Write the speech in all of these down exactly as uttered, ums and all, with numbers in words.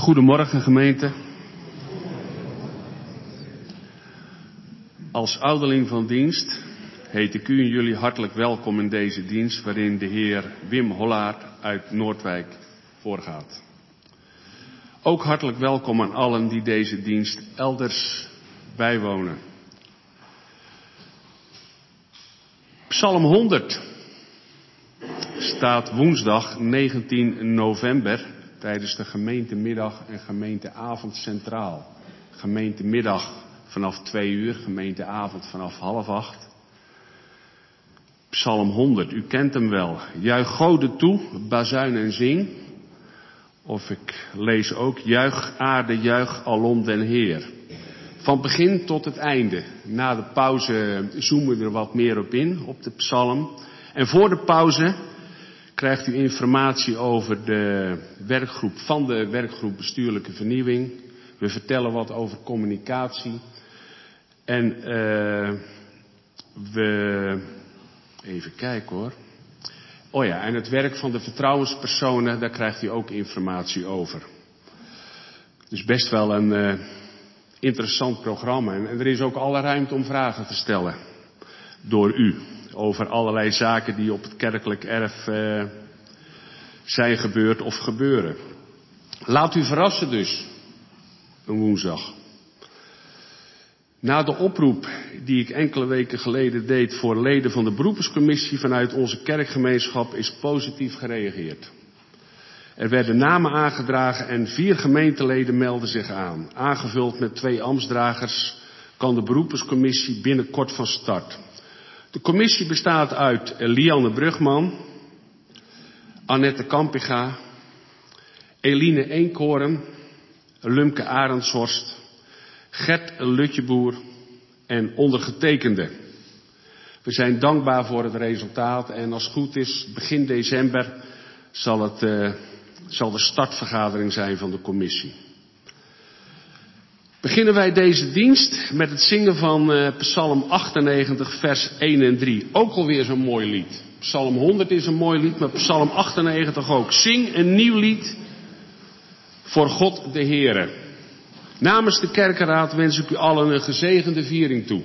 Goedemorgen gemeente. Als ouderling van dienst heet ik u en jullie hartelijk welkom in deze dienst waarin de heer Wim Hollaert uit Noordwijk voorgaat. Ook hartelijk welkom aan allen die deze dienst elders bijwonen. Psalm honderd staat woensdag negentien november tijdens de gemeentemiddag en gemeenteavond centraal. Gemeentemiddag vanaf twee uur, gemeenteavond vanaf half acht. Psalm honderd, u kent hem wel. Juich Gode toe, bazuin en zing. Of ik lees ook, juich aarde, juich alom den Heer. Van begin tot het einde. Na de pauze zoomen we er wat meer op in, op de psalm. En voor de pauze krijgt u informatie over de werkgroep van de werkgroep Bestuurlijke Vernieuwing. We vertellen wat over communicatie. En uh, we... Even kijken hoor. Oh ja, en het werk van de vertrouwenspersonen, daar krijgt u ook informatie over. Dus best wel een uh, interessant programma. En, en er is ook alle ruimte om vragen te stellen. Door u. Over allerlei zaken die op het kerkelijk erf uh, zijn gebeurd of gebeuren. Laat u verrassen dus. Een woensdag. Na de oproep die ik enkele weken geleden deed voor leden van de beroepscommissie vanuit onze kerkgemeenschap is positief gereageerd. Er werden namen aangedragen en vier gemeenteleden melden zich aan. Aangevuld met twee ambtsdragers kan de beroepscommissie binnenkort van start. De commissie bestaat uit Lianne Brugman, Annette Kampiga, Eline Eenkoren, Lumke Arendshorst, Gert Lutjeboer en ondergetekende. We zijn dankbaar voor het resultaat en als het goed is, begin december zal, het, uh, zal de startvergadering zijn van de commissie. Beginnen wij deze dienst met het zingen van uh, Psalm achtennegentig vers één en drie. Ook alweer zo'n mooi lied. Psalm honderd is een mooi lied, maar Psalm achtennegentig ook. Zing een nieuw lied voor God de Heere. Namens de kerkenraad wens ik u allen een gezegende viering toe.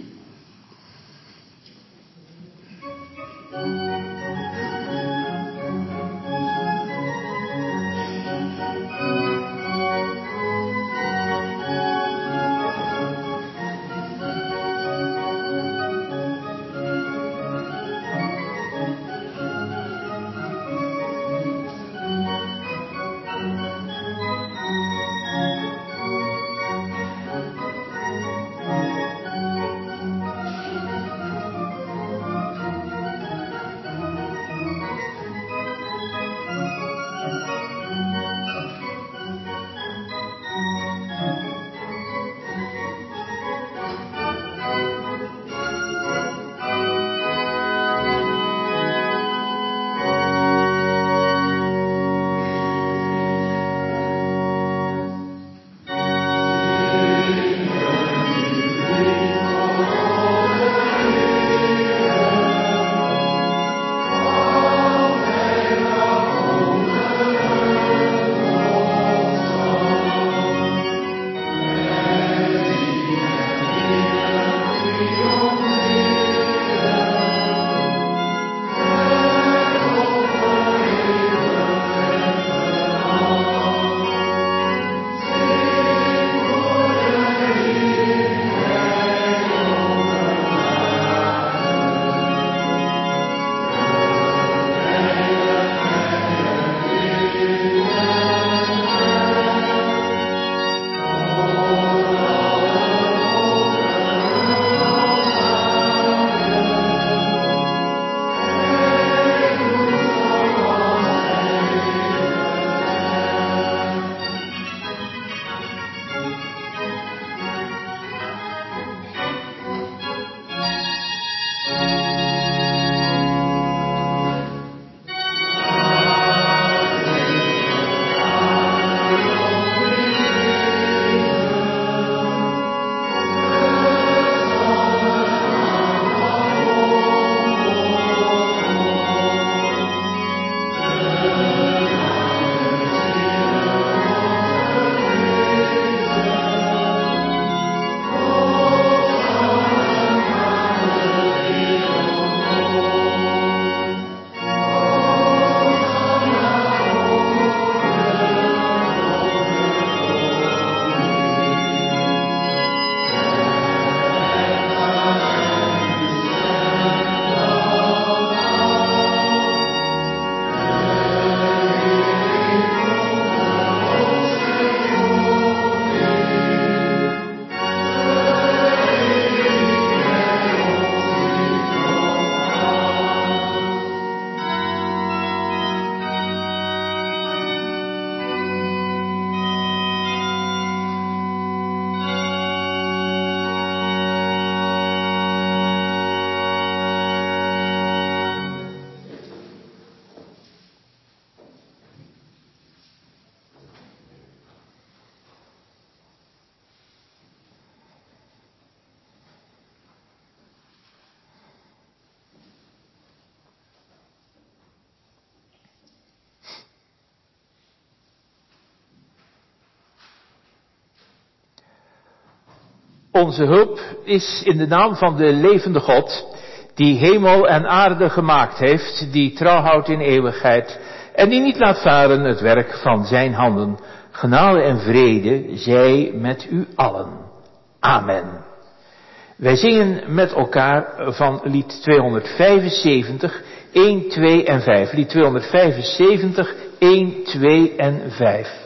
Onze hulp is in de naam van de levende God, die hemel en aarde gemaakt heeft, die trouw houdt in eeuwigheid en die niet laat varen het werk van zijn handen. Genade en vrede zij met u allen. Amen. Wij zingen met elkaar van lied tweehonderdvijfenzeventig, een, twee en vijf. Lied tweehonderdvijfenzeventig, een, twee en vijf.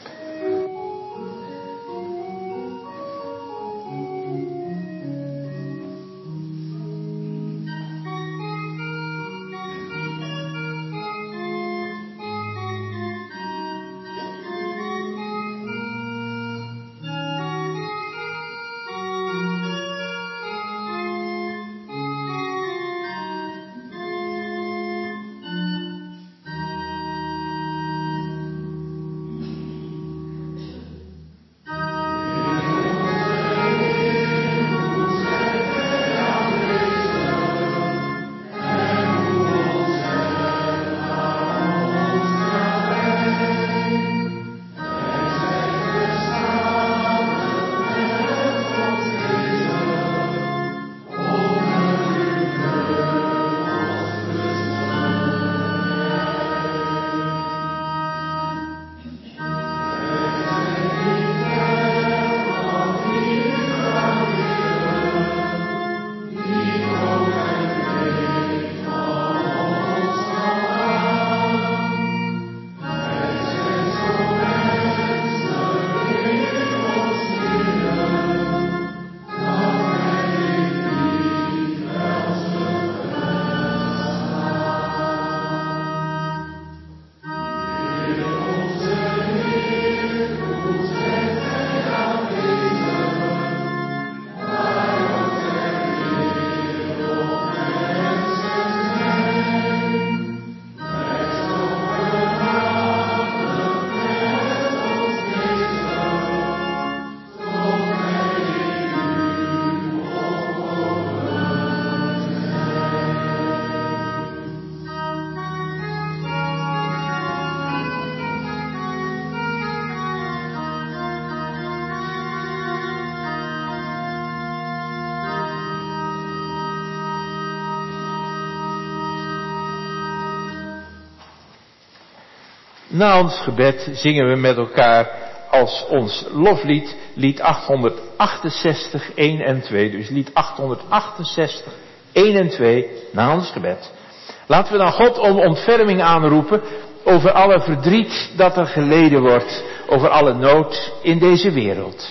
Na ons gebed zingen we met elkaar als ons loflied, lied achthonderdachtenzestig, een en twee. Dus lied achthonderdachtenzestig, een en twee, na ons gebed. Laten we dan God om ontferming aanroepen over alle verdriet dat er geleden wordt, over alle nood in deze wereld.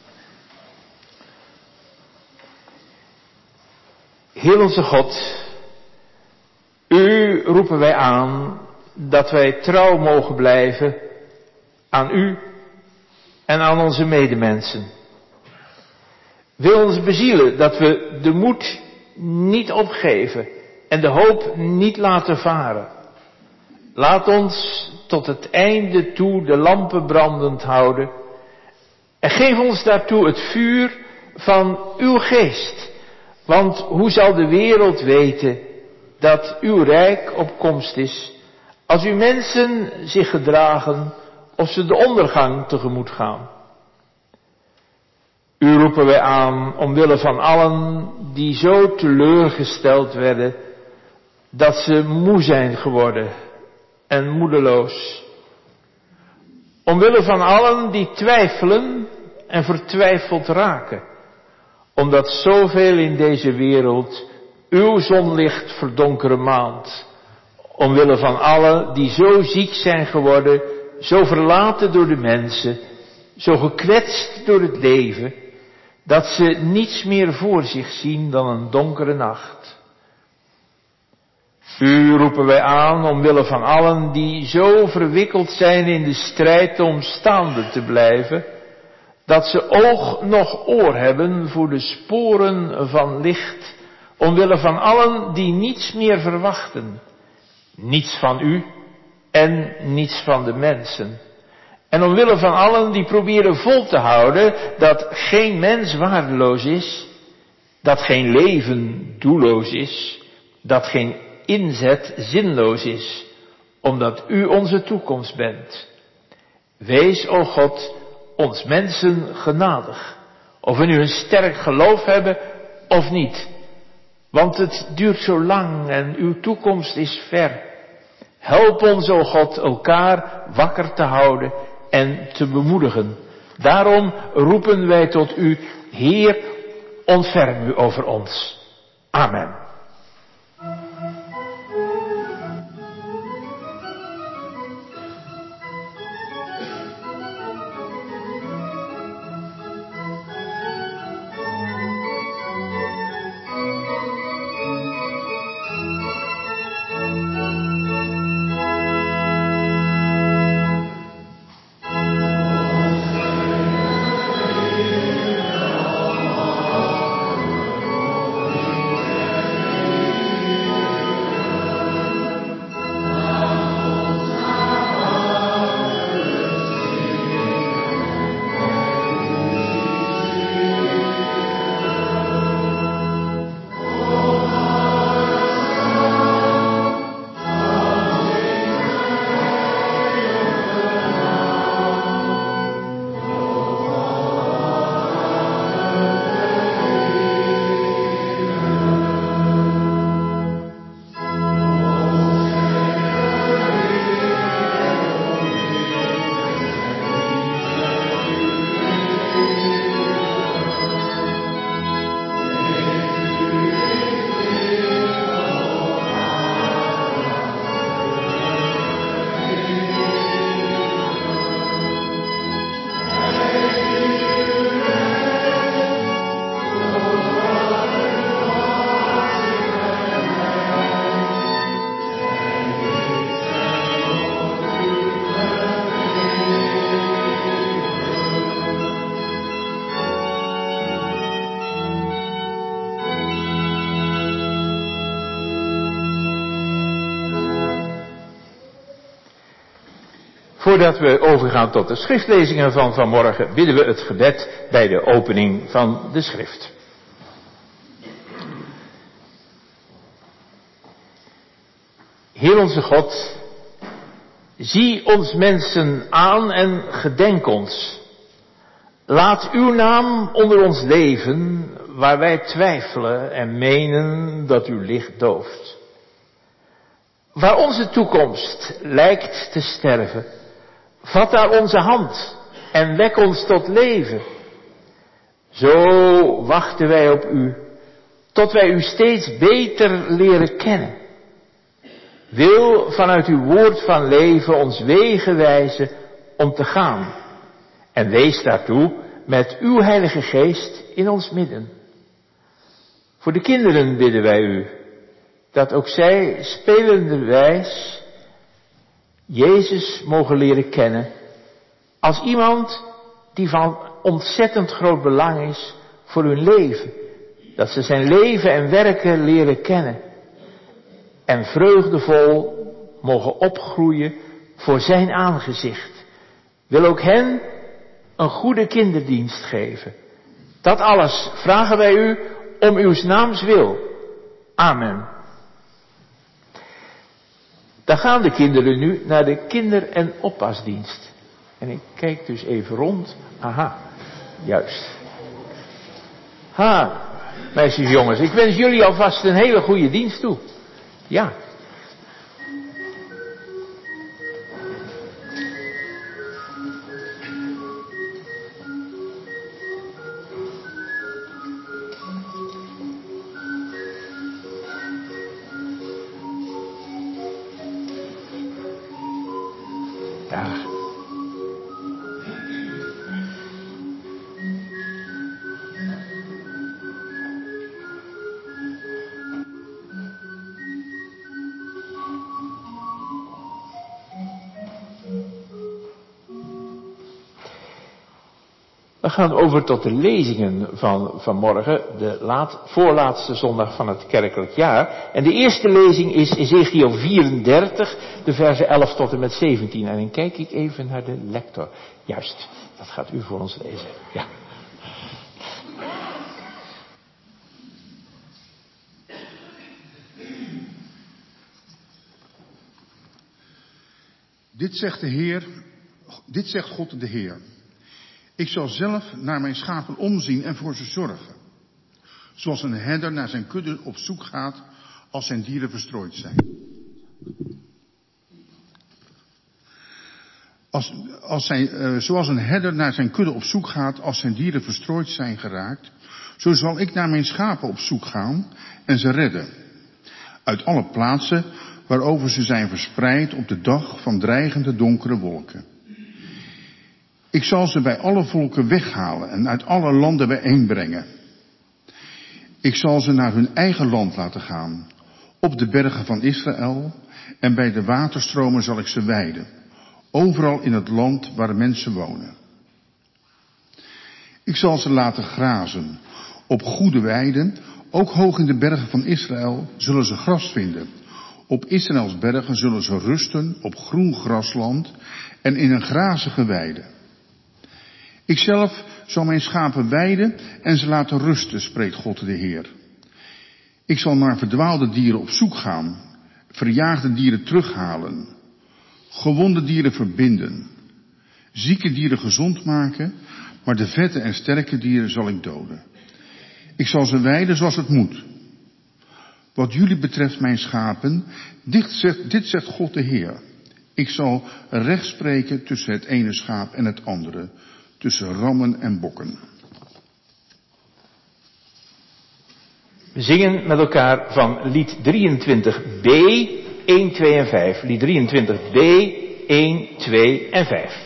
Heer onze God, u roepen wij aan dat wij trouw mogen blijven aan u en aan onze medemensen. Wil ons bezielen dat we de moed niet opgeven en de hoop niet laten varen. Laat ons tot het einde toe de lampen brandend houden en geef ons daartoe het vuur van uw geest. Want hoe zal de wereld weten dat uw rijk op komst is, als uw mensen zich gedragen of ze de ondergang tegemoet gaan? U roepen wij aan omwille van allen die zo teleurgesteld werden dat ze moe zijn geworden en moedeloos. Omwille van allen die twijfelen en vertwijfeld raken, omdat zoveel in deze wereld uw zonlicht verdonkeren maand. Omwille van allen die zo ziek zijn geworden, zo verlaten door de mensen, zo gekwetst door het leven, dat ze niets meer voor zich zien dan een donkere nacht. U roepen wij aan omwille van allen die zo verwikkeld zijn in de strijd om staande te blijven, dat ze oog nog oor hebben voor de sporen van licht, omwille van allen die niets meer verwachten, niets van u en niets van de mensen. En omwille van allen die proberen vol te houden dat geen mens waardeloos is, dat geen leven doelloos is, dat geen inzet zinloos is, omdat u onze toekomst bent. Wees, o God, ons mensen genadig, Of we nu een sterk geloof hebben of niet. Want het duurt zo lang en uw toekomst is ver. Help ons, o God, elkaar wakker te houden en te bemoedigen. Daarom roepen wij tot u, Heer, ontferm u over ons. Amen. Voordat we overgaan tot de schriftlezingen van vanmorgen, bidden we het gebed bij de opening van de schrift. Heer onze God, zie ons mensen aan en gedenk ons. Laat uw naam onder ons leven, waar wij twijfelen en menen dat uw licht dooft. Waar onze toekomst lijkt te sterven, vat daar onze hand en wek ons tot leven. Zo wachten wij op u, tot wij u steeds beter leren kennen. Wil vanuit uw woord van leven ons wegen wijzen om te gaan. En wees daartoe met uw Heilige Geest in ons midden. Voor de kinderen bidden wij u, dat ook zij spelenderwijs Jezus mogen leren kennen als iemand die van ontzettend groot belang is voor hun leven. Dat ze zijn leven en werken leren kennen en vreugdevol mogen opgroeien voor zijn aangezicht. Wil ook hen een goede kinderdienst geven. Dat alles vragen wij u om uw naams wil. Amen. Dan gaan de kinderen nu naar de kinder- en oppasdienst. En ik kijk dus even rond. Aha, juist. Ha, meisjes en jongens, ik wens jullie alvast een hele goede dienst toe. Ja. Dag. We gaan over tot de lezingen van vanmorgen, de laat, voorlaatste zondag van het kerkelijk jaar. En de eerste lezing is Ezechiel vierendertig, de versen elf tot en met zeventien. En dan kijk ik even naar de lector. Juist, dat gaat u voor ons lezen. Ja. Dit zegt de Heer, dit zegt God de Heer. Ik zal zelf naar mijn schapen omzien en voor ze zorgen. Zoals een herder naar zijn kudde op zoek gaat als zijn dieren verstrooid zijn. Als, als zijn, uh, zoals een herder naar zijn kudde op zoek gaat als zijn dieren verstrooid zijn geraakt, zo zal ik naar mijn schapen op zoek gaan en ze redden. Uit alle plaatsen waarover ze zijn verspreid op de dag van dreigende donkere wolken. Ik zal ze bij alle volken weghalen en uit alle landen bijeenbrengen. Ik zal ze naar hun eigen land laten gaan, op de bergen van Israël, en bij de waterstromen zal ik ze weiden, overal in het land waar mensen wonen. Ik zal ze laten grazen op goede weiden, ook hoog in de bergen van Israël zullen ze gras vinden. Op Israëls bergen zullen ze rusten op groen grasland en in een grazige weide. Ikzelf zal mijn schapen weiden en ze laten rusten, spreekt God de Heer. Ik zal naar verdwaalde dieren op zoek gaan, verjaagde dieren terughalen, gewonde dieren verbinden, zieke dieren gezond maken, maar de vette en sterke dieren zal ik doden. Ik zal ze weiden zoals het moet. Wat jullie betreft, mijn schapen, dit zegt, dit zegt God de Heer. Ik zal recht spreken tussen het ene schaap en het andere, tussen rammen en bokken. We zingen met elkaar van lied drieëntwintig B, één, twee en vijf. Lied drieëntwintig B, één, twee en vijf.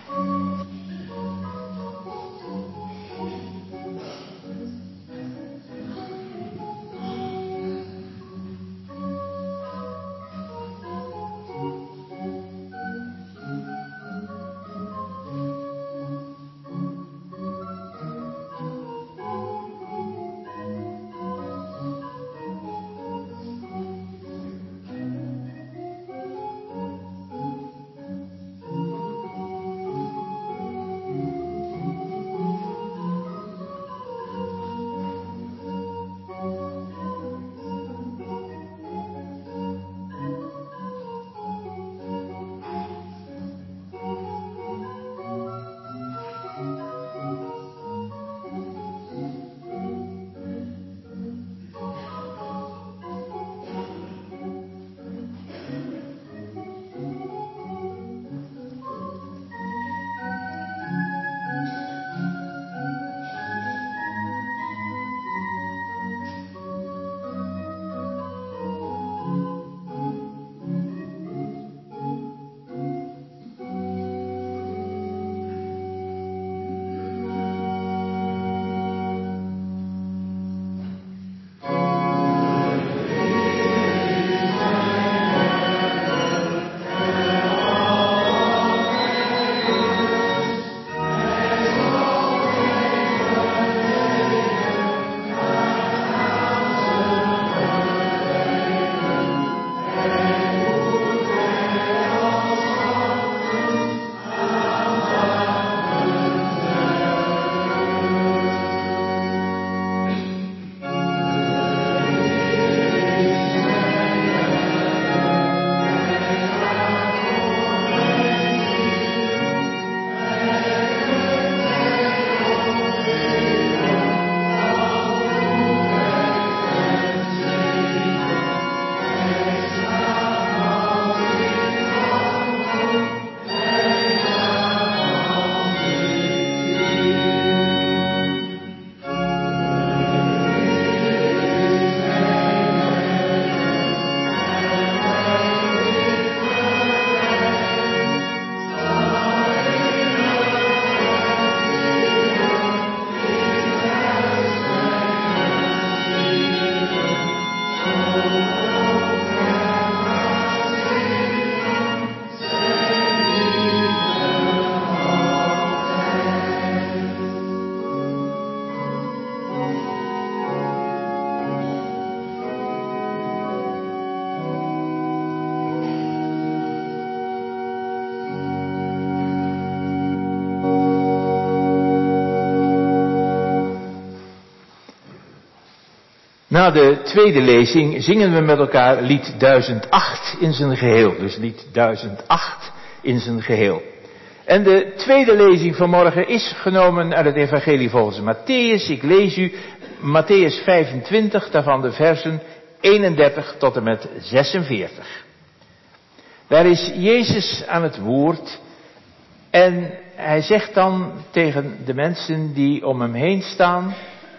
Na de tweede lezing zingen we met elkaar lied duizend acht in zijn geheel. Dus lied duizend acht in zijn geheel. En de tweede lezing vanmorgen is genomen uit het evangelie volgens Matthäus. Ik lees u Matthäus vijfentwintig, daarvan de versen eenendertig tot en met zesenveertig. Daar is Jezus aan het woord en hij zegt dan tegen de mensen die om hem heen staan: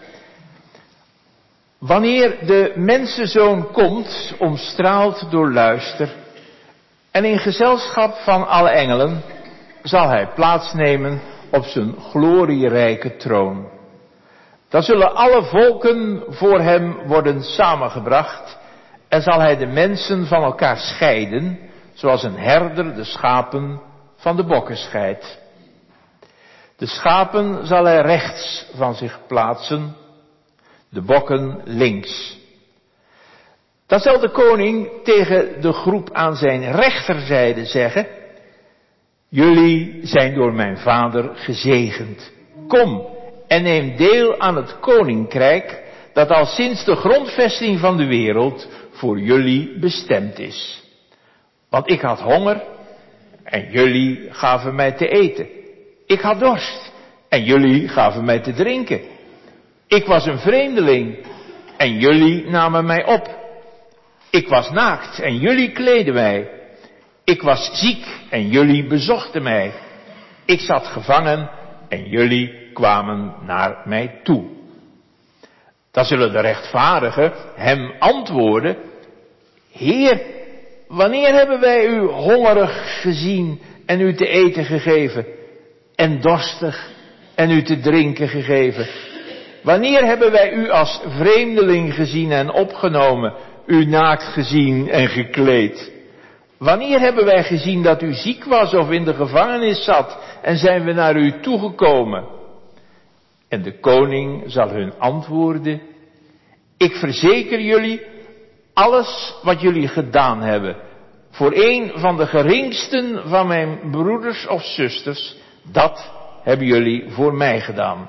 wanneer de mensenzoon komt, omstraald door luister, en in gezelschap van alle engelen, zal hij plaatsnemen op zijn glorierijke troon. Dan zullen alle volken voor hem worden samengebracht en zal hij de mensen van elkaar scheiden, zoals een herder de schapen van de bokken scheidt. De schapen zal hij rechts van zich plaatsen, de bokken links. Dan zal de koning tegen de groep aan zijn rechterzijde zeggen: jullie zijn door mijn vader gezegend. Kom en neem deel aan het koninkrijk dat al sinds de grondvesting van de wereld voor jullie bestemd is. Want ik had honger en jullie gaven mij te eten. Ik had dorst en jullie gaven mij te drinken. Ik was een vreemdeling en jullie namen mij op. Ik was naakt en jullie kleden mij. Ik was ziek en jullie bezochten mij. Ik zat gevangen en jullie kwamen naar mij toe. Dan zullen de rechtvaardigen hem antwoorden: Heer, wanneer hebben wij u hongerig gezien en u te eten gegeven, en dorstig en u te drinken gegeven? Wanneer hebben wij u als vreemdeling gezien en opgenomen, u naakt gezien en gekleed? Wanneer hebben wij gezien dat u ziek was of in de gevangenis zat en zijn we naar u toegekomen? En de koning zal hun antwoorden: ik verzeker jullie, alles wat jullie gedaan hebben voor een van de geringsten van mijn broeders of zusters, dat hebben jullie voor mij gedaan.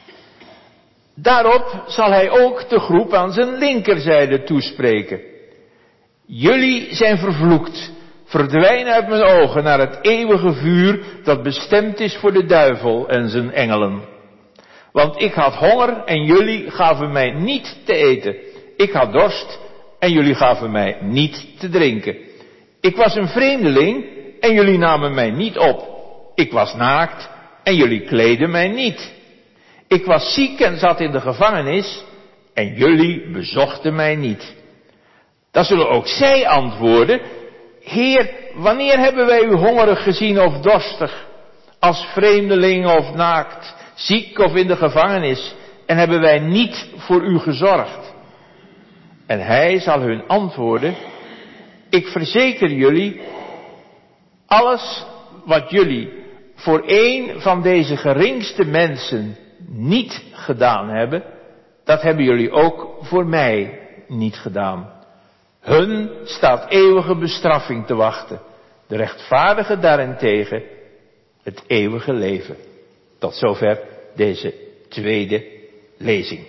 Daarop zal hij ook de groep aan zijn linkerzijde toespreken: jullie zijn vervloekt, verdwijn uit mijn ogen naar het eeuwige vuur dat bestemd is voor de duivel en zijn engelen. Want ik had honger en jullie gaven mij niet te eten. Ik had dorst en jullie gaven mij niet te drinken. Ik was een vreemdeling en jullie namen mij niet op. Ik was naakt en jullie kleden mij niet. Ik was ziek en zat in de gevangenis en jullie bezochten mij niet. Dan zullen ook zij antwoorden: Heer, wanneer hebben wij u hongerig gezien of dorstig, als vreemdeling of naakt, ziek of in de gevangenis, en hebben wij niet voor u gezorgd? En hij zal hun antwoorden: ik verzeker jullie, alles wat jullie voor een van deze geringste mensen niet gedaan hebben, dat hebben jullie ook voor mij niet gedaan. Hun staat eeuwige bestraffing te wachten, de rechtvaardigen daarentegen het eeuwige leven. Tot zover deze tweede lezing.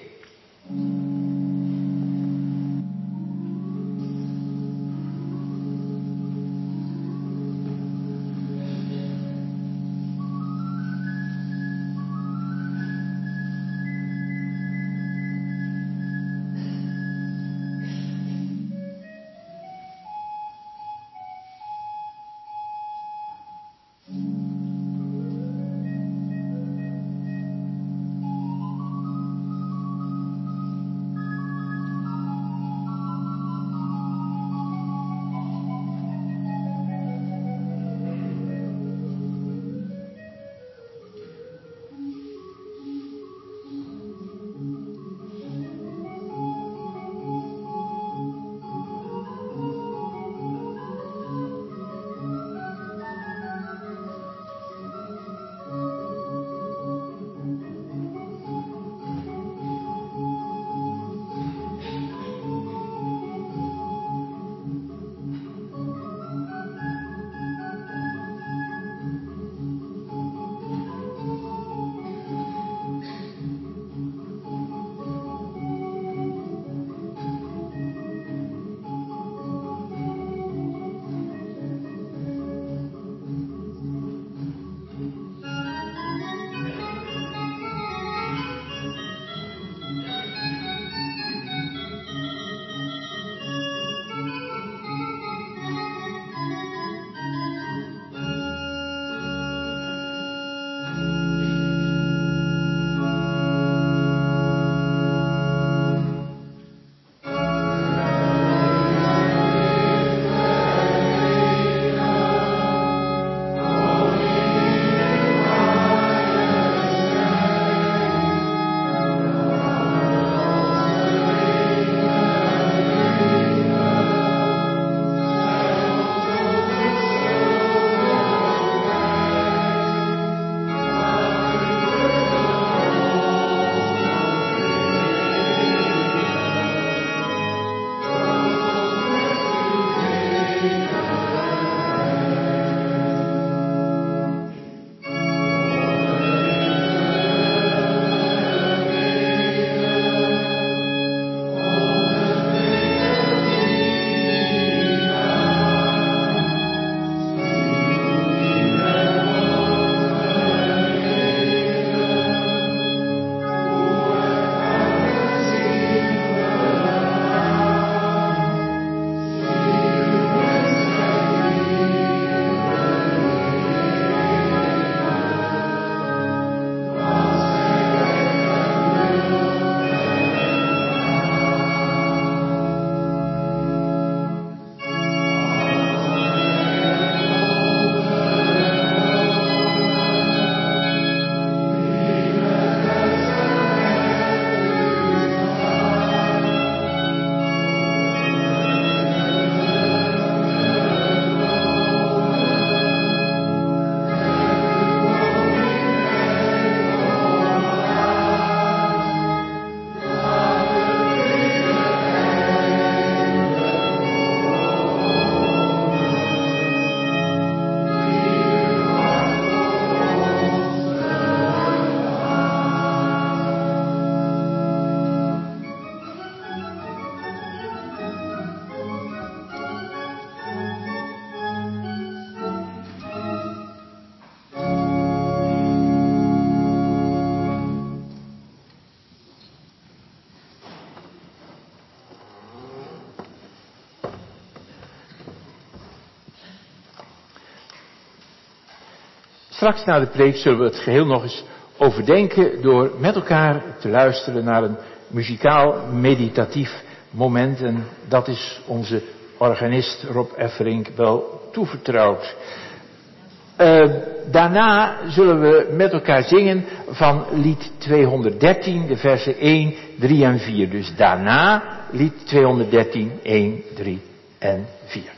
Straks na de preek zullen we het geheel nog eens overdenken door met elkaar te luisteren naar een muzikaal meditatief moment. En dat is onze organist Rob Efferink wel toevertrouwd. Uh, daarna zullen we met elkaar zingen van lied tweehonderddertien, de versen één, drie en vier. Dus daarna lied tweehonderddertien, één, drie en vier.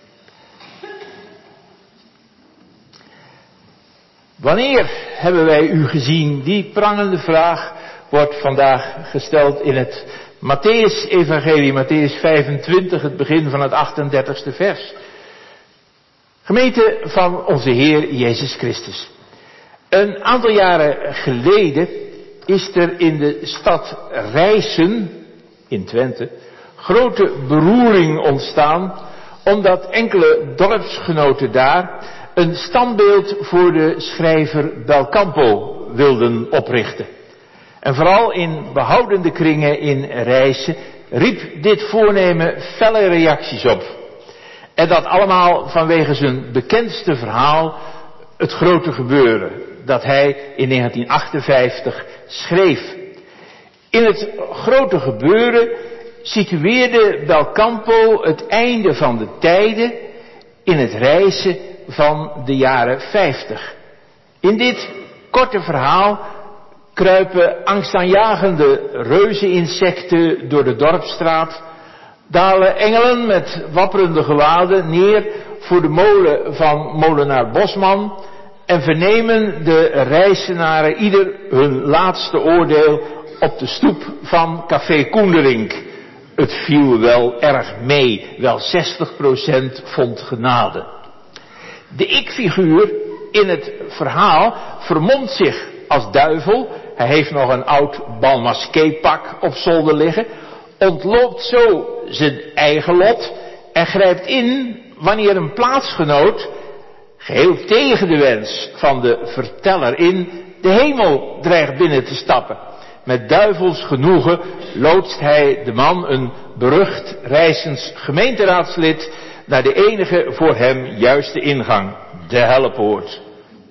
Wanneer hebben wij u gezien? Die prangende vraag wordt vandaag gesteld in het Mattheüs-evangelie, Mattheüs vijfentwintig, het begin van het achtendertigste vers. Gemeente van onze Heer Jezus Christus. Een aantal jaren geleden is er in de stad Rijssen, in Twente, grote beroering ontstaan, omdat enkele dorpsgenoten daar een standbeeld voor de schrijver Belcampo wilden oprichten. En vooral in behoudende kringen in Rijssen riep dit voornemen felle reacties op. En dat allemaal vanwege zijn bekendste verhaal, het grote gebeuren, dat hij in negentien achtenvijftig schreef. In het grote gebeuren situeerde Belcampo het einde van de tijden in het Rijssen van de jaren vijftig. In dit korte verhaal kruipen angstaanjagende reuzeninsecten door de dorpsstraat, dalen engelen met wapperende gewaden neer voor de molen van molenaar Bosman en vernemen de Rijssenaren ieder hun laatste oordeel op de stoep van Café Koenderink. Het viel wel erg mee, wel zestig procent vond genade. De ik-figuur in het verhaal vermomt zich als duivel. Hij heeft nog een oud balmasqué-pak op zolder liggen. Ontloopt zo zijn eigen lot en grijpt in wanneer een plaatsgenoot, geheel tegen de wens van de verteller in, de hemel dreigt binnen te stappen. Met duivels genoegen loodst hij de man, een berucht Rijssens gemeenteraadslid, naar de enige voor hem juiste ingang, de hellepoort.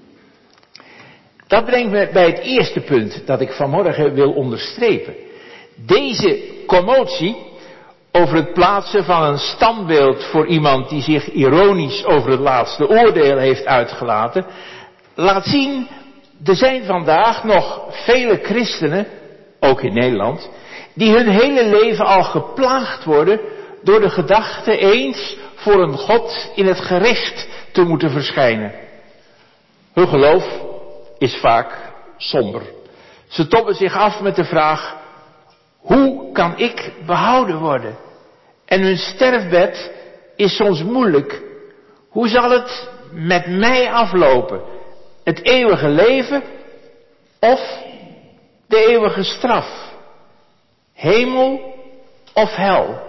Dat brengt me bij het eerste punt dat ik vanmorgen wil onderstrepen. Deze commotie over het plaatsen van een standbeeld voor iemand die zich ironisch over het laatste oordeel heeft uitgelaten, laat zien, er zijn vandaag nog vele christenen, ook in Nederland, die hun hele leven al geplaagd worden door de gedachte eens voor een God in het gericht te moeten verschijnen. Hun geloof is vaak somber. Ze toppen zich af met de vraag: hoe kan ik behouden worden? En hun sterfbed is soms moeilijk. Hoe zal het met mij aflopen? Het eeuwige leven of de eeuwige straf? Hemel of hel?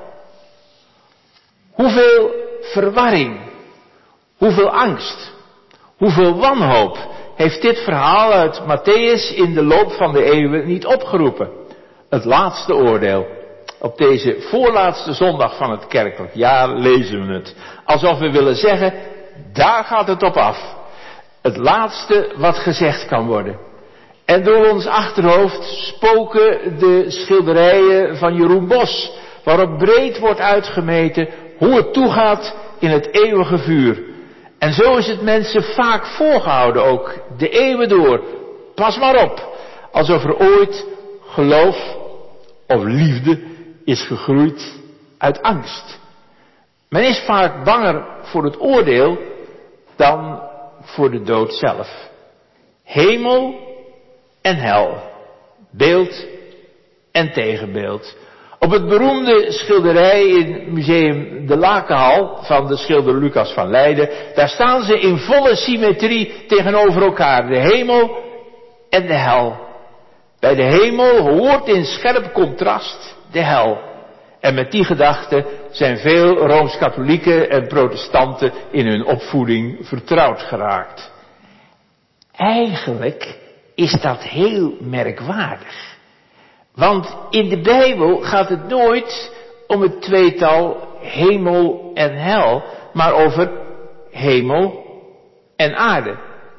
Hoeveel verwarring, hoeveel angst, hoeveel wanhoop heeft dit verhaal uit Mattheüs in de loop van de eeuwen niet opgeroepen? Het laatste oordeel. Op deze voorlaatste zondag van het kerkelijk jaar lezen we het. Alsof we willen zeggen, daar gaat het op af. Het laatste wat gezegd kan worden. En door ons achterhoofd spoken de schilderijen van Jeroen Bos, waarop breed wordt uitgemeten hoe het toegaat in het eeuwige vuur. En zo is het mensen vaak voorgehouden ook, de eeuwen door. Pas maar op, alsof er ooit geloof of liefde is gegroeid uit angst. Men is vaak banger voor het oordeel dan voor de dood zelf. Hemel en hel, beeld en tegenbeeld. Op het beroemde schilderij in museum De Lakenhal van de schilder Lucas van Leiden, daar staan ze in volle symmetrie tegenover elkaar, de hemel en de hel. Bij de hemel hoort in scherp contrast de hel. En met die gedachte zijn veel Rooms-Katholieken en protestanten in hun opvoeding vertrouwd geraakt. Eigenlijk is dat heel merkwaardig. Want in de Bijbel gaat het nooit om het tweetal hemel en hel, maar over hemel en aarde.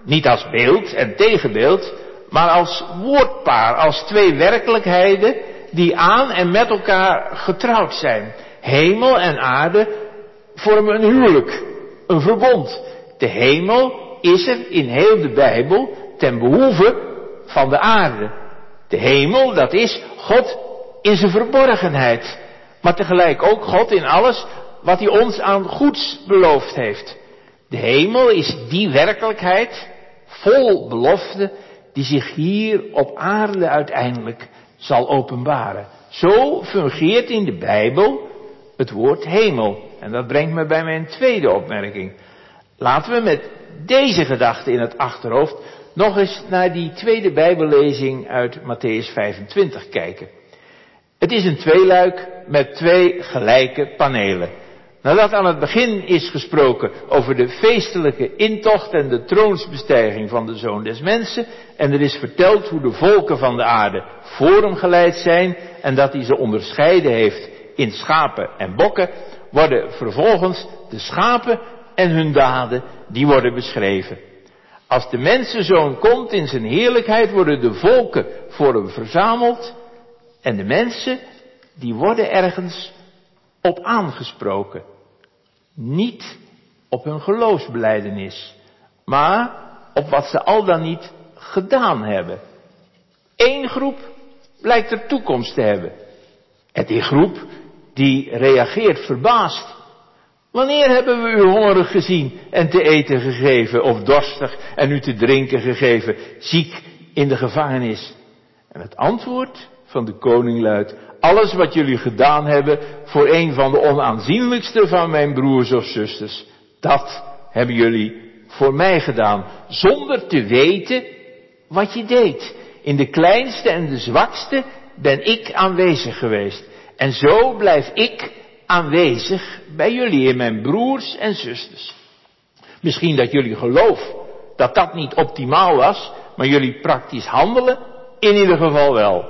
Niet als beeld en tegenbeeld, maar als woordpaar, als twee werkelijkheden die aan en met elkaar getrouwd zijn. Hemel en aarde vormen een huwelijk, een verbond. De hemel is er in heel de Bijbel ten behoeve van de aarde. De hemel, dat is God in zijn verborgenheid, maar tegelijk ook God in alles wat hij ons aan goeds beloofd heeft. De hemel is die werkelijkheid, vol belofte, die zich hier op aarde uiteindelijk zal openbaren. Zo fungeert in de Bijbel het woord hemel. En dat brengt me bij mijn tweede opmerking. Laten we met deze gedachte in het achterhoofd nog eens naar die tweede Bijbellezing uit Mattheüs vijfentwintig kijken. Het is een tweeluik met twee gelijke panelen. Nadat aan het begin is gesproken over de feestelijke intocht en de troonsbestijging van de Zoon des Mensen, en er is verteld hoe de volken van de aarde voor hem geleid zijn en dat hij ze onderscheiden heeft in schapen en bokken, worden vervolgens de schapen en hun daden, die worden beschreven. Als de mensenzoon komt in zijn heerlijkheid, worden de volken voor hem verzameld en de mensen, die worden ergens op aangesproken. Niet op hun geloofsbelijdenis, maar op wat ze al dan niet gedaan hebben. Eén groep blijkt er toekomst te hebben. En die groep, die reageert verbaasd. Wanneer hebben we u hongerig gezien en te eten gegeven, of dorstig en u te drinken gegeven, ziek in de gevangenis? En het antwoord van de koning luidt: alles wat jullie gedaan hebben voor een van de onaanzienlijkste van mijn broers of zusters, dat hebben jullie voor mij gedaan, zonder te weten wat je deed. In de kleinste en de zwakste ben ik aanwezig geweest. En zo blijf ik aanwezig bij jullie, in mijn broers en zusters. Misschien dat jullie geloof dat dat niet optimaal was, maar jullie praktisch handelen in ieder geval wel.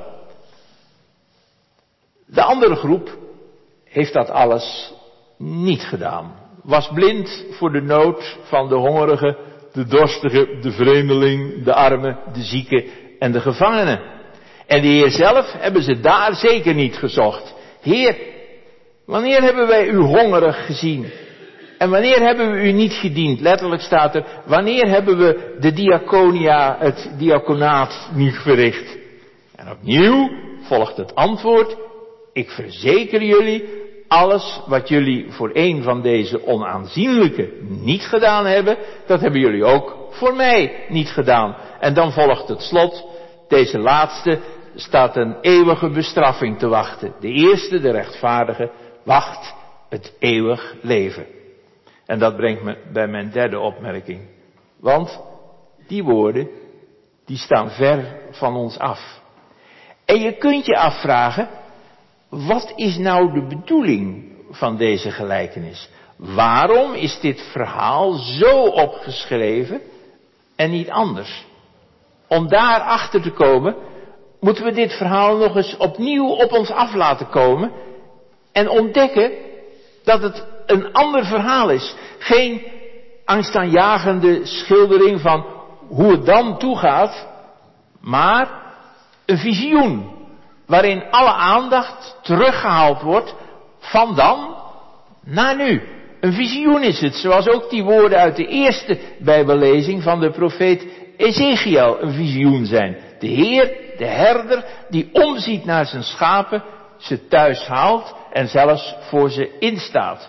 De andere groep heeft dat alles niet gedaan. Was blind voor de nood van de hongerige, de dorstige, de vreemdeling, de arme, de zieke en de gevangenen. En de Heer zelf hebben ze daar zeker niet gezocht. Heer, wanneer hebben wij u hongerig gezien? En wanneer hebben we u niet gediend? Letterlijk staat er, wanneer hebben we de diaconia, het diaconaat niet verricht? En opnieuw volgt het antwoord: ik verzeker jullie, alles wat jullie voor een van deze onaanzienlijke niet gedaan hebben, dat hebben jullie ook voor mij niet gedaan. En dan volgt het slot: deze laatste staat een eeuwige bestraffing te wachten. De eerste, de rechtvaardige, wacht het eeuwig leven. En dat brengt me bij mijn derde opmerking. Want die woorden, die staan ver van ons af. En je kunt je afvragen, wat is nou de bedoeling van deze gelijkenis? Waarom is dit verhaal zo opgeschreven en niet anders? Om daar achter te komen, moeten we dit verhaal nog eens opnieuw op ons af laten komen en ontdekken dat het een ander verhaal is. Geen angstaanjagende schildering van hoe het dan toegaat, maar een visioen waarin alle aandacht teruggehaald wordt van dan naar nu. Een visioen is het, zoals ook die woorden uit de eerste Bijbellezing van de profeet Ezechiel een visioen zijn. De Heer, de herder, die omziet naar zijn schapen, ze thuis haalt en zelfs voor ze instaat.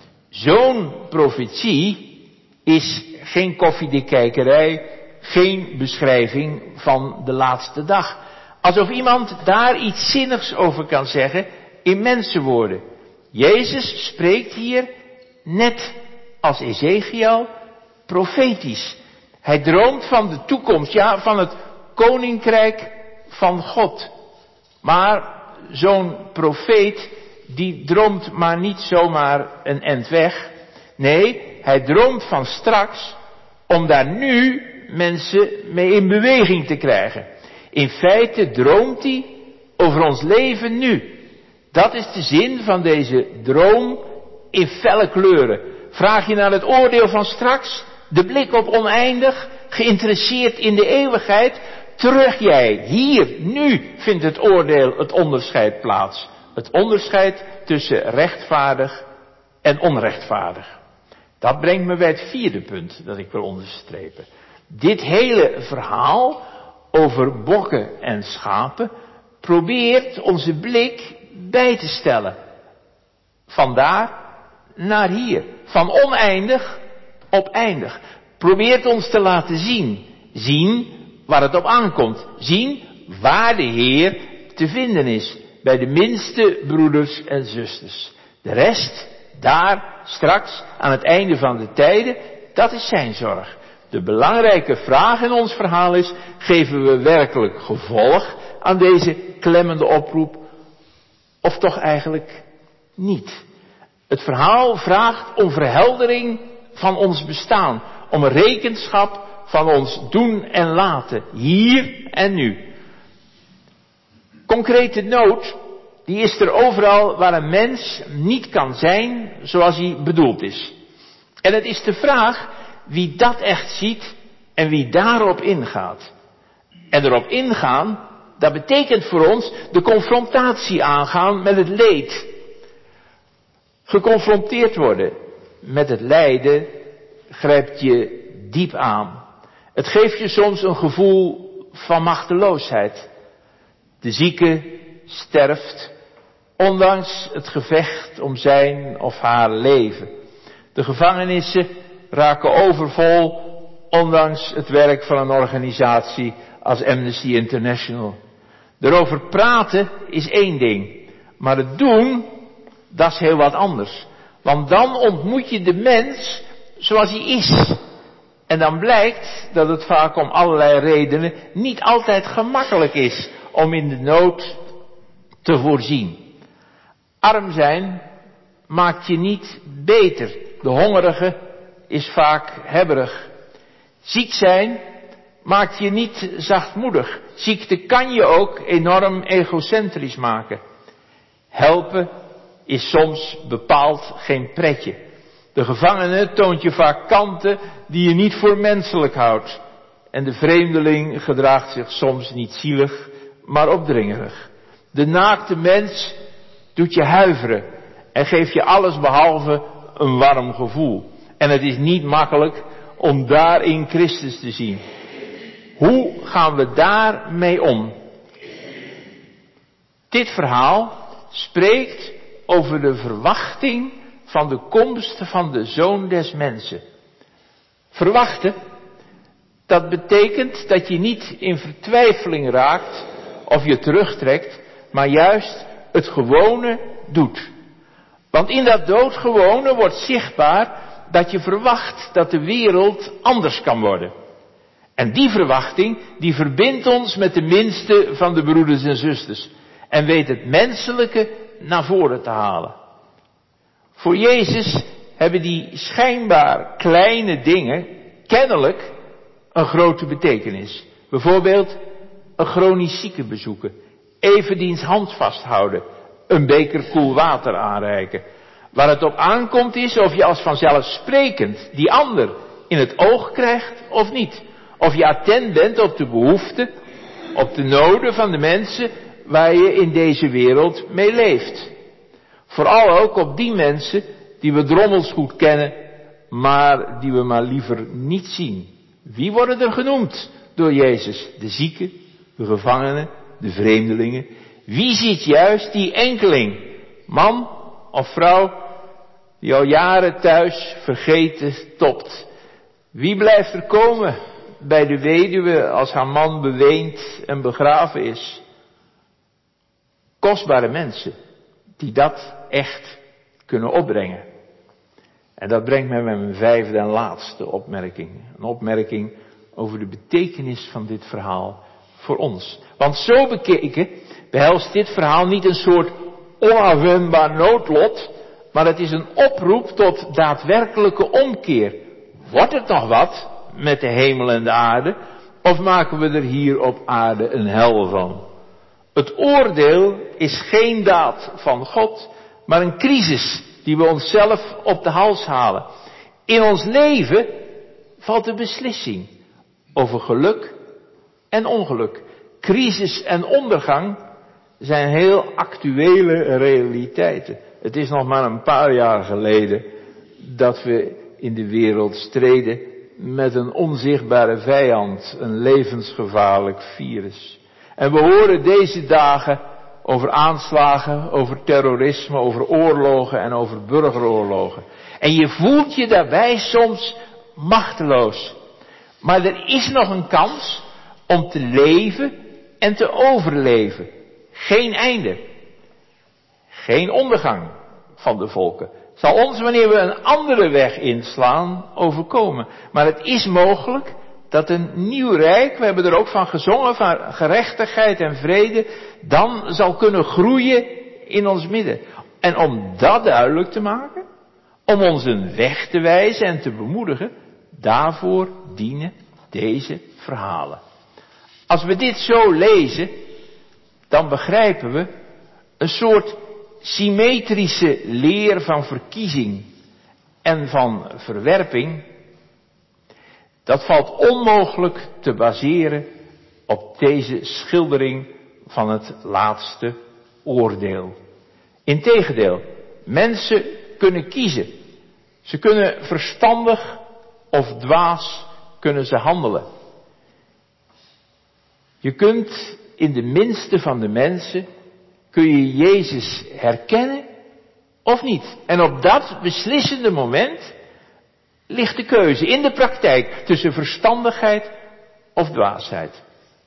Zo'n profetie is geen koffiedikijkerij, geen beschrijving van de laatste dag. Alsof iemand daar iets zinnigs over kan zeggen in mensenwoorden. Jezus spreekt hier, net als Ezechiel, profetisch. Hij droomt van de toekomst, ja, van het koninkrijk van God. Maar zo'n profeet, die droomt maar niet zomaar een end weg. Nee, hij droomt van straks, om daar nu mensen mee in beweging te krijgen. In feite droomt hij over ons leven nu. Dat is de zin van deze droom in felle kleuren. Vraag je naar het oordeel van straks, de blik op oneindig, geïnteresseerd in de eeuwigheid. Terug jij, hier, nu vindt het oordeel, het onderscheid plaats. Het onderscheid tussen rechtvaardig en onrechtvaardig. Dat brengt me bij het vierde punt dat ik wil onderstrepen. Dit hele verhaal over bokken en schapen probeert onze blik bij te stellen. Vandaar naar hier. Van oneindig op eindig. Probeert ons te laten zien. Zien waar het op aankomt. Zien waar de Heer te vinden is. Bij de minste broeders en zusters. De rest, daar, straks, aan het einde van de tijden, dat is zijn zorg. De belangrijke vraag in ons verhaal is, geven we werkelijk gevolg aan deze klemmende oproep? Of toch eigenlijk niet? Het verhaal vraagt om verheldering van ons bestaan. Om een rekenschap van ons doen en laten. Hier en nu. Concrete nood, die is er overal waar een mens niet kan zijn zoals hij bedoeld is. En het is de vraag wie dat echt ziet en wie daarop ingaat. En erop ingaan, dat betekent voor ons de confrontatie aangaan met het leed. Geconfronteerd worden met het lijden grijpt je diep aan. Het geeft je soms een gevoel van machteloosheid. De zieke sterft, ondanks het gevecht om zijn of haar leven. De gevangenissen raken overvol, ondanks het werk van een organisatie als Amnesty International. Erover praten is één ding, maar het doen, dat is heel wat anders. Want dan ontmoet je de mens zoals hij is. En dan blijkt dat het vaak om allerlei redenen niet altijd gemakkelijk is om in de nood te voorzien. Arm zijn maakt je niet beter. De hongerige is vaak hebberig. Ziek zijn maakt je niet zachtmoedig. Ziekte kan je ook enorm egocentrisch maken. Helpen is soms bepaald geen pretje. De gevangene toont je vaak kanten die je niet voor menselijk houdt. En de vreemdeling gedraagt zich soms niet zielig, maar opdringerig. De naakte mens doet je huiveren en geeft je alles behalve een warm gevoel. En het is niet makkelijk om daarin Christus te zien. Hoe gaan we daarmee om? Dit verhaal spreekt over de verwachting van de komst van de Zoon des Mensen. Verwachten, dat betekent dat je niet in vertwijfeling raakt of je terugtrekt, maar juist het gewone doet. Want in dat doodgewone wordt zichtbaar dat je verwacht dat de wereld anders kan worden. En die verwachting, die verbindt ons met de minste van de broeders en zusters. En weet het menselijke naar voren te halen. Voor Jezus hebben die schijnbaar kleine dingen kennelijk een grote betekenis. Bijvoorbeeld een chronisch zieke bezoeken, even diens hand vasthouden, een beker koel water aanreiken. Waar het op aankomt is of je als vanzelfsprekend die ander in het oog krijgt of niet. Of je attent bent op de behoeften, op de noden van de mensen waar je in deze wereld mee leeft. Vooral ook op die mensen die we drommels goed kennen, maar die we maar liever niet zien. Wie worden er genoemd door Jezus? De zieken, de gevangenen, de vreemdelingen. Wie ziet juist die enkeling, man of vrouw, die al jaren thuis vergeten topt? Wie blijft er komen bij de weduwe als haar man beweend en begraven is? Kostbare mensen die dat echt kunnen opbrengen. En dat brengt mij met mijn vijfde en laatste opmerking. Een opmerking over de betekenis van dit verhaal voor ons. Want zo bekeken behelst dit verhaal niet een soort onafwendbaar noodlot, maar het is een oproep tot daadwerkelijke omkeer. Wordt het nog wat met de hemel en de aarde, of maken we er hier op aarde een hel van? Het oordeel is geen daad van God, maar een crisis die we onszelf op de hals halen. In ons leven valt de beslissing. over geluk en ongeluk. Crisis en ondergang zijn heel actuele realiteiten. Het is nog maar een paar jaar geleden dat we in de wereld streden met een onzichtbare vijand, een levensgevaarlijk virus. En we horen deze dagen over aanslagen, over terrorisme, over oorlogen en over burgeroorlogen. En je voelt je daarbij soms machteloos. Maar er is nog een kans om te leven en te overleven. Geen einde. Geen ondergang van de volken. Zal ons, wanneer we een andere weg inslaan, overkomen. Maar het is mogelijk dat een nieuw rijk, we hebben er ook van gezongen, van gerechtigheid en vrede, dan zal kunnen groeien in ons midden. En om dat duidelijk te maken, om ons een weg te wijzen en te bemoedigen, daarvoor dienen deze verhalen. Als we dit zo lezen, dan begrijpen we een soort symmetrische leer van verkiezing en van verwerping. Dat valt onmogelijk te baseren op deze schildering van het laatste oordeel. Integendeel, mensen kunnen kiezen. Ze kunnen verstandig of dwaas kunnen ze handelen. Je kunt in de minste van de mensen, kun je Jezus herkennen of niet. En op dat beslissende moment ligt de keuze in de praktijk tussen verstandigheid of dwaasheid.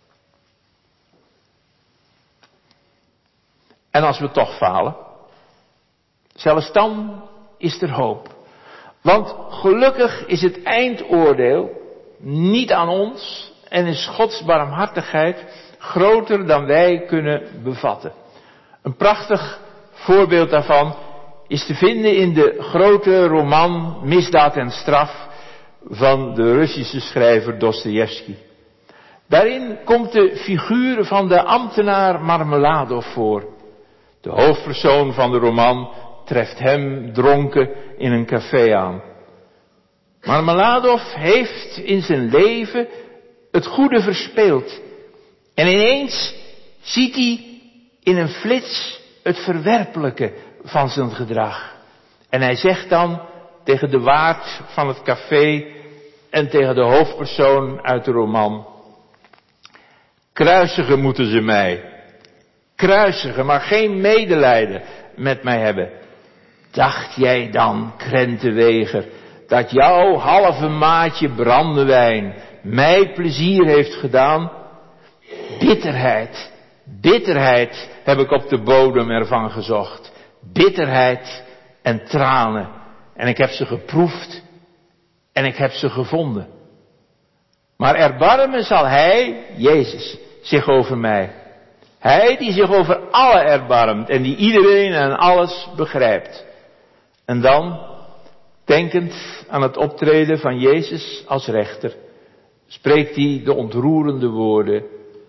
En als we toch falen, zelfs dan is er hoop. Want gelukkig is het eindoordeel niet aan ons en is Gods barmhartigheid groter dan wij kunnen bevatten. Een prachtig voorbeeld daarvan is te vinden in de grote roman Misdaad en Straf van de Russische schrijver Dostojevski. Daarin komt de figuur van de ambtenaar Marmeladov voor. De hoofdpersoon van de roman treft hem dronken in een café aan. Marmeladov heeft in zijn leven het goede verspeeld. En ineens ziet hij in een flits het verwerpelijke van zijn gedrag. En hij zegt dan tegen de waard van het café en tegen de hoofdpersoon uit de roman: kruisigen moeten ze mij. Kruisigen, maar geen medelijden met mij hebben. Dacht jij dan, krentenweger, dat jouw halve maatje brandewijn mij plezier heeft gedaan? Bitterheid, bitterheid heb ik op de bodem ervan gezocht. Bitterheid en tranen. En ik heb ze geproefd en ik heb ze gevonden. Maar erbarmen zal Hij, Jezus, zich over mij. Hij die zich over alle erbarmt en die iedereen en alles begrijpt. En dan, denkend aan het optreden van Jezus als rechter, spreekt hij de ontroerende woorden: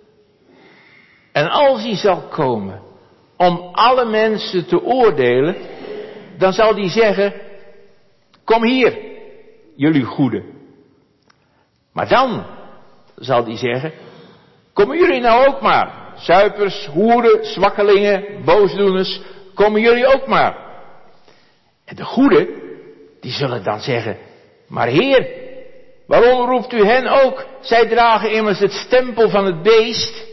en als hij zal komen om alle mensen te oordelen, dan zal hij zeggen: kom hier, jullie goeden. Maar dan zal hij zeggen: komen jullie nou ook maar, zuipers, hoeren, zwakkelingen, boosdoeners, komen jullie ook maar. En de goeden, die zullen dan zeggen: maar Heer, waarom roept u hen ook? Zij dragen immers het stempel van het beest.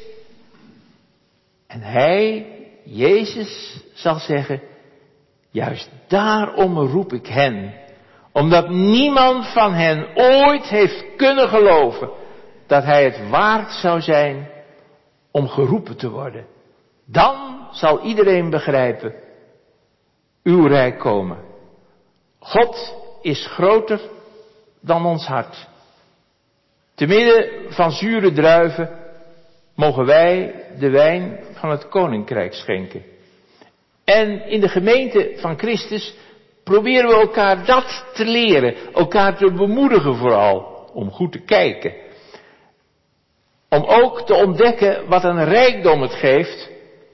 En hij, Jezus, zal zeggen: juist daarom roep ik hen, omdat niemand van hen ooit heeft kunnen geloven dat hij het waard zou zijn om geroepen te worden. Dan zal iedereen begrijpen: uw rijk komen. God is groter dan ons hart. Te midden van zure druiven mogen wij de wijn van het koninkrijk schenken. En in de gemeente van Christus proberen we elkaar dat te leren, elkaar te bemoedigen vooral, om goed te kijken. Om ook te ontdekken wat een rijkdom het geeft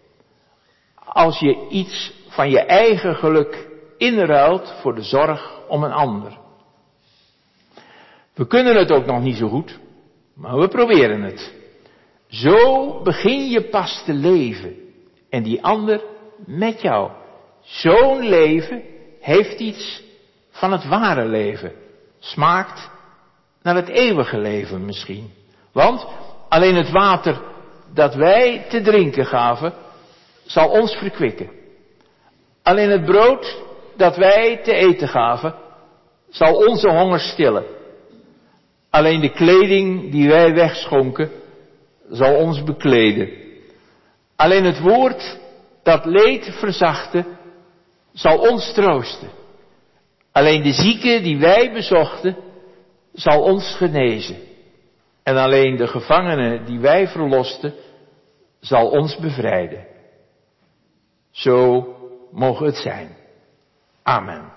als je iets van je eigen geluk inruilt voor de zorg om een ander. We kunnen het ook nog niet zo goed. Maar we proberen het. Zo begin je pas te leven. En die ander met jou. Zo'n leven heeft iets van het ware leven. Smaakt naar het eeuwige leven misschien. Want alleen het water dat wij te drinken gaven, zal ons verkwikken. Alleen het brood dat wij te eten gaven, zal onze honger stillen. Alleen de kleding die wij wegschonken, zal ons bekleden. Alleen het woord dat leed verzachtte, zal ons troosten. Alleen de zieke die wij bezochten, zal ons genezen. En alleen de gevangene die wij verlosten, zal ons bevrijden. Zo mogen het zijn. Amen.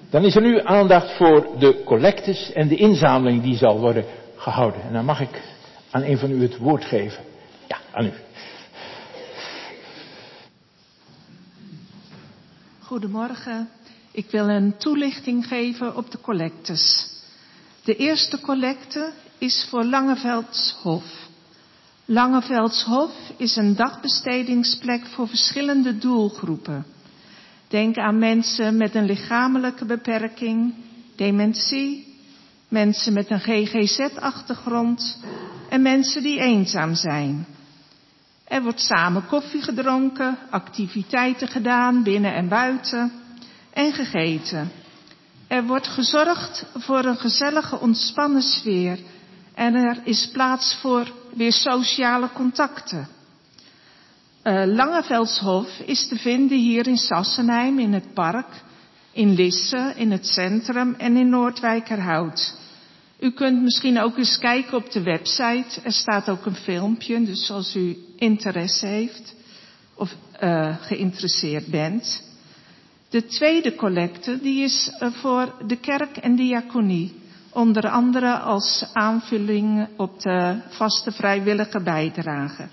Dan is er nu aandacht voor de collectes en de inzameling die zal worden gehouden. En dan mag ik aan een van u het woord geven. Ja, aan u. Goedemorgen. Ik wil een toelichting geven op de collectes. De eerste collecte is voor Langeveldshof. Langeveldshof is een dagbestedingsplek voor verschillende doelgroepen. Denk aan mensen met een lichamelijke beperking, dementie, mensen met een G G Z-achtergrond en mensen die eenzaam zijn. Er wordt samen koffie gedronken, activiteiten gedaan binnen en buiten en gegeten. Er wordt gezorgd voor een gezellige, ontspannen sfeer en er is plaats voor weer sociale contacten. Uh, Langeveldshof is te vinden hier in Sassenheim, in het park, in Lisse, in het centrum en in Noordwijkerhout. U kunt misschien ook eens kijken op de website. Er staat ook een filmpje, dus als u interesse heeft of uh, geïnteresseerd bent. De tweede collecte die is uh, voor de kerk en diaconie. Onder andere als aanvulling op de vaste vrijwillige bijdrage.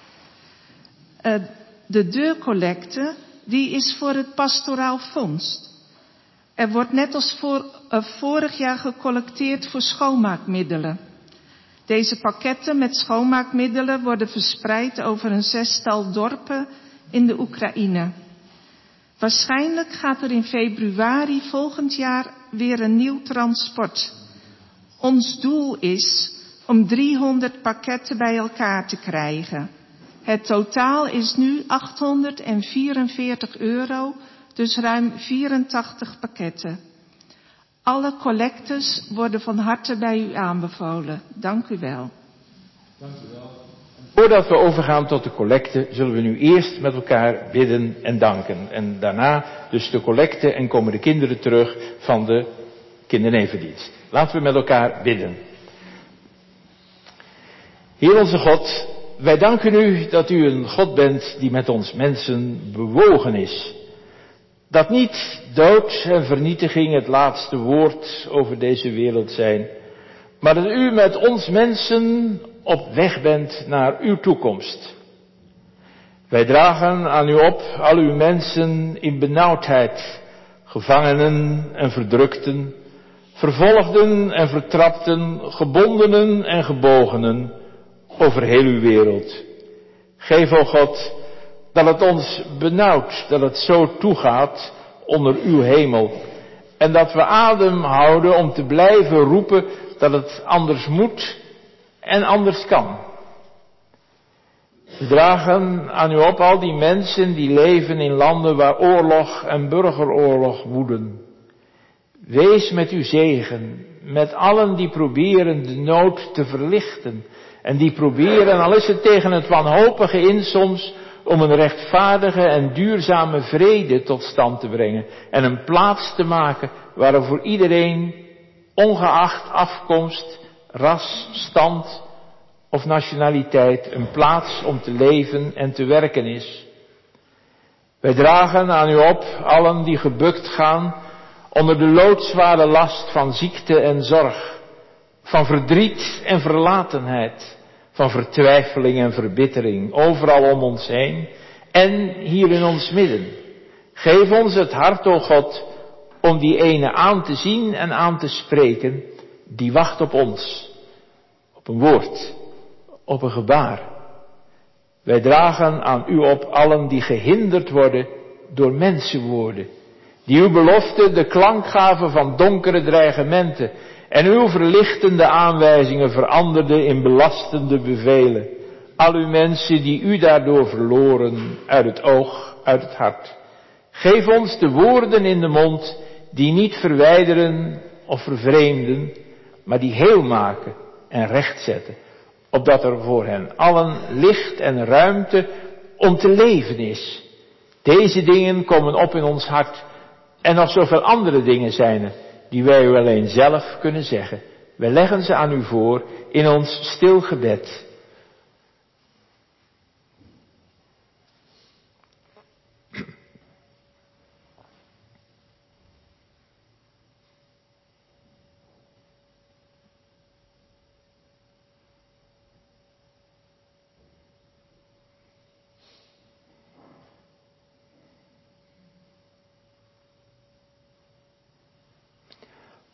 Uh, de deurcollecte die is voor het pastoraal fonds. Er wordt net als voor, uh, vorig jaar gecollecteerd voor schoonmaakmiddelen. Deze pakketten met schoonmaakmiddelen worden verspreid over een zestal dorpen in de Oekraïne. Waarschijnlijk gaat er in februari volgend jaar weer een nieuw transport. Ons doel is om driehonderd pakketten bij elkaar te krijgen. Het totaal is nu achthonderdvierenveertig euro, dus ruim vierentachtig pakketten. Alle collectes worden van harte bij u aanbevolen. Dank u wel. Dank u wel. Voordat we overgaan tot de collecte, zullen we nu eerst met elkaar bidden en danken. En daarna dus de collecte en komen de kinderen terug van de kindernevendienst. Laten we met elkaar bidden. Heer onze God, wij danken u dat u een God bent die met ons mensen bewogen is. Dat niet dood en vernietiging het laatste woord over deze wereld zijn, maar dat u met ons mensen op weg bent naar uw toekomst. Wij dragen aan u op al uw mensen in benauwdheid, gevangenen en verdrukten, vervolgden en vertrapten, gebondenen en gebogenen over heel uw wereld. Geef, o God, dat het ons benauwt, dat het zo toegaat onder uw hemel. En dat we adem houden om te blijven roepen dat het anders moet en anders kan. We dragen aan u op al die mensen die leven in landen waar oorlog en burgeroorlog woeden. Wees met uw zegen, met allen die proberen de nood te verlichten. En die proberen, al is het tegen het wanhopige in soms, om een rechtvaardige en duurzame vrede tot stand te brengen. En een plaats te maken waar er voor iedereen, ongeacht afkomst, ras, stand of nationaliteit, een plaats om te leven en te werken is. Wij dragen aan u op allen die gebukt gaan onder de loodzware last van ziekte en zorg, van verdriet en verlatenheid, van vertwijfeling en verbittering, overal om ons heen en hier in ons midden. Geef ons het hart, o God, om die ene aan te zien en aan te spreken, die wacht op ons, op een woord, op een gebaar. Wij dragen aan u op allen die gehinderd worden door mensenwoorden, die uw belofte de klank gaven van donkere dreigementen en uw verlichtende aanwijzingen veranderden in belastende bevelen. Al uw mensen die u daardoor verloren uit het oog, uit het hart. Geef ons de woorden in de mond die niet verwijderen of vervreemden, maar die heel maken en rechtzetten, opdat er voor hen allen licht en ruimte om te leven is. Deze dingen komen op in ons hart en nog zoveel andere dingen zijn er die wij u alleen zelf kunnen zeggen. Wij leggen ze aan u voor in ons stil gebed.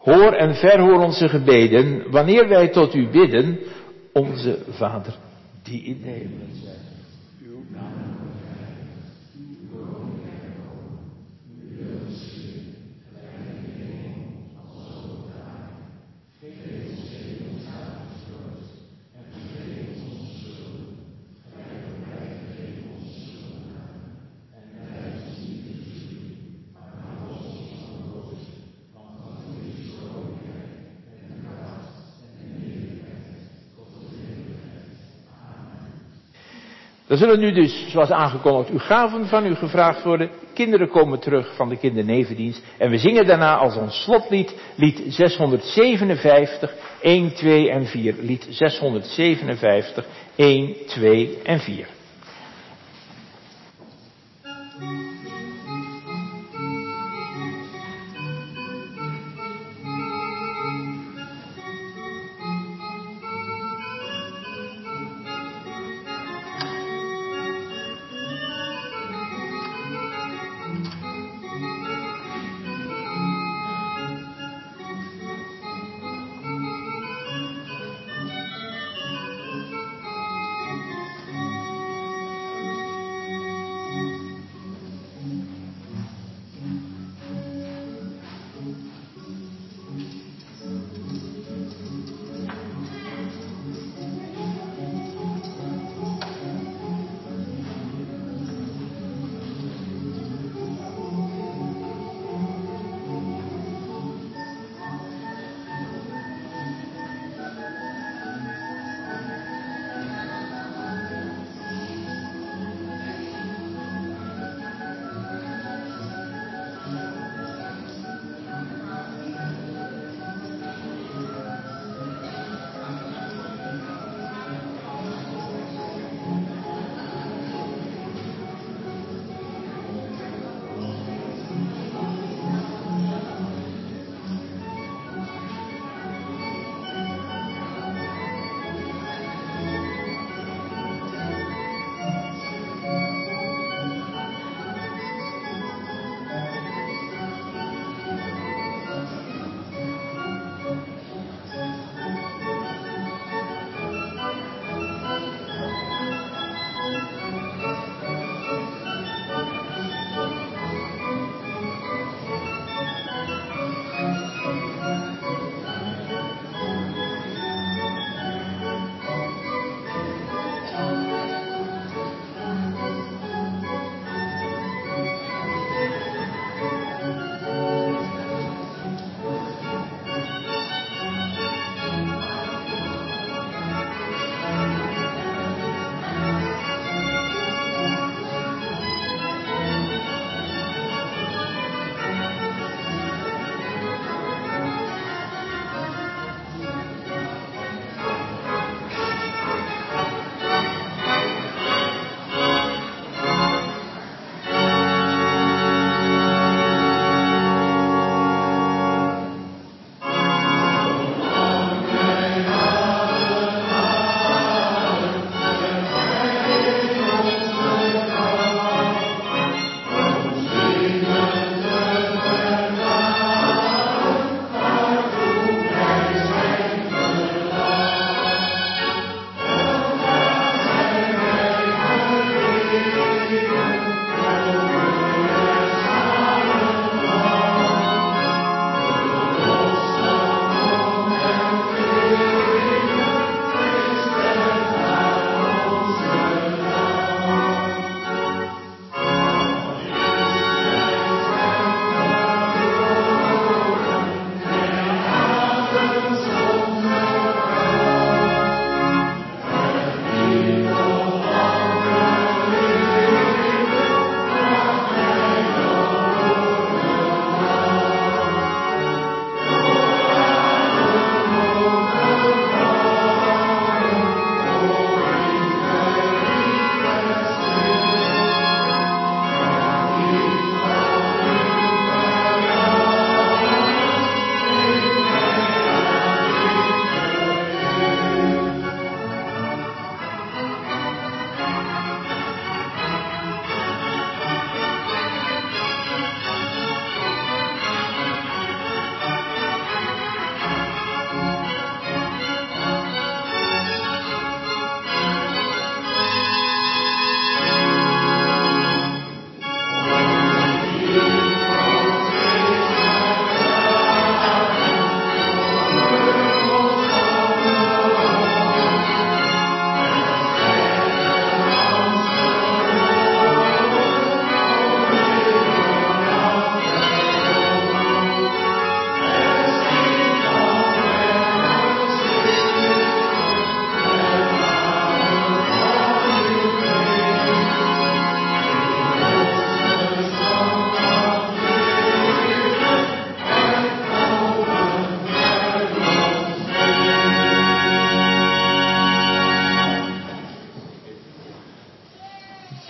Hoor en verhoor onze gebeden, wanneer wij tot u bidden, onze Vader die in de hemelen zijt. Uw naam. Er zullen nu dus, zoals aangekondigd, uw gaven van u gevraagd worden. Kinderen komen terug van de kindernevendienst. En we zingen daarna als ons slotlied, lied zeshonderdzevenenvijftig, een, twee en vier. Lied zeshonderdzevenenvijftig, een, twee en vier.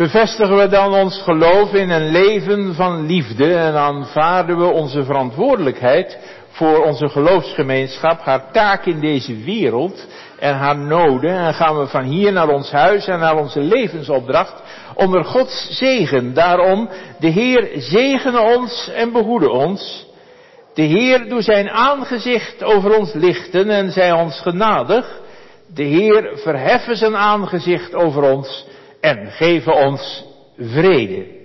bevestigen we dan ons geloof in een leven van liefde en aanvaarden we onze verantwoordelijkheid voor onze geloofsgemeenschap, haar taak in deze wereld en haar noden, en gaan we van hier naar ons huis en naar onze levensopdracht onder Gods zegen. Daarom, de Heer zegene ons en behoede ons. De Heer doe zijn aangezicht over ons lichten en zij ons genadig. De Heer verheffen zijn aangezicht over ons en geven ons vrede.